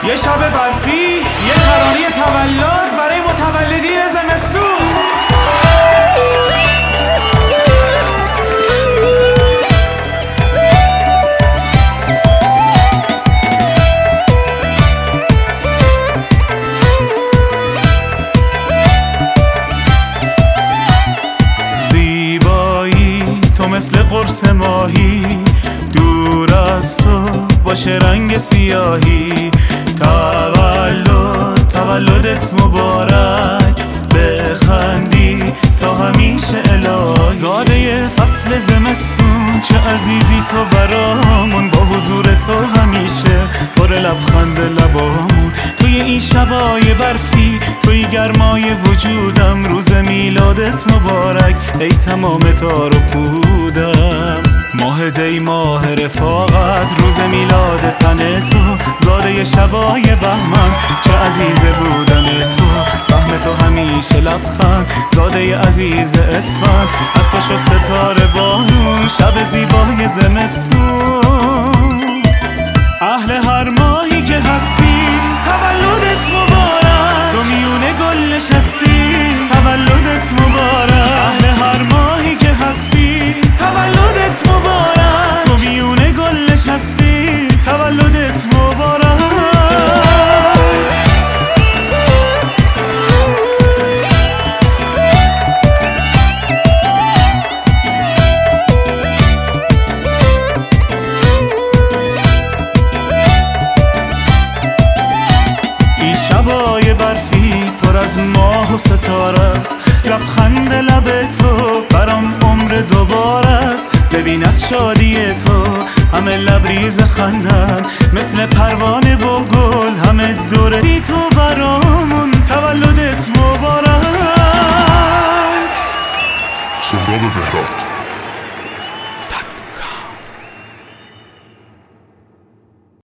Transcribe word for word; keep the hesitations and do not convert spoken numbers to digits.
یه شب برفی، یه ترانه تولد برای متولدین زمستون. زیبایی تو مثل قرص ماهی، دور از تو باشه رنگ سیاهی. تولد تولدت مبارک، بخندی تا همیشه الهی. زاده فصل زمستون چه عزیزی تو برامون، با حضور تو همیشه پر لبخند لبامون. توی این شبای برفی، توی گرمای وجودم، روز میلادت مبارک ای تمام تار و پودم. ماه دی ماه رفاقت، روز میلاد تن تو، زاده شبای بهمن چه عزیز بودن تو. سهم تو همیشه لبخند، زاده عزیز اسفند، از تو شد ستاره بارون شب زیبای زمستون. اهل هر ماهی که هستی تولدت مبارک، تو میونه گل نشستی تولدت مبارک. اهل هر ماهی که هستی تولدت مبارک، تو میونه گل نشستی تولدت مبارک. این شبای برفی پر از ماه و ستاره است، لبخند لب تو برام عمر دوباره است. ببین از شادی تو همه لبریز خندن، مثل پروانه و گل همه دور دی تو برام